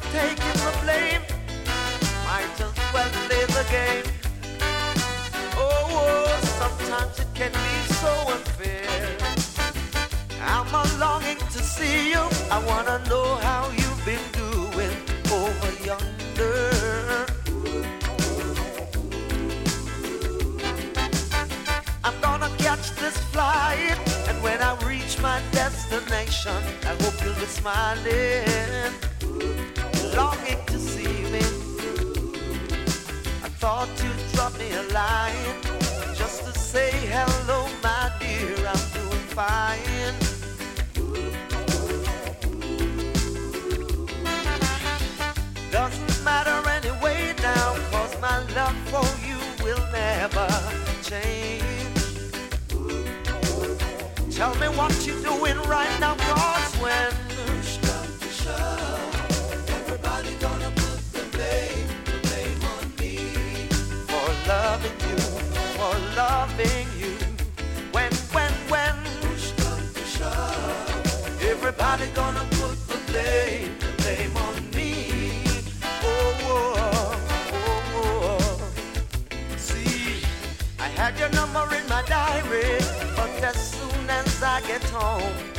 taking the blame. Might as well play the game. Oh, sometimes it can be so unfair. I'm a longing to see you. I wanna know how you've been doing over yonder. I'm gonna catch this flight, and when I reach my destination, I hope you'll be smiling, longing to see me. I thought you'd drop me a line just to say hello, my dear, I'm doing fine. Doesn't matter anyway now, 'cause my love for you will never change. Tell me what you're doing right now, 'cause when push comes to shove, everybody gonna put the blame on me. For loving you, for loving you. When push comes to shove, everybody gonna put the blame on me. Oh, oh, oh. See, I had your number in my diary, but as soon as I get home,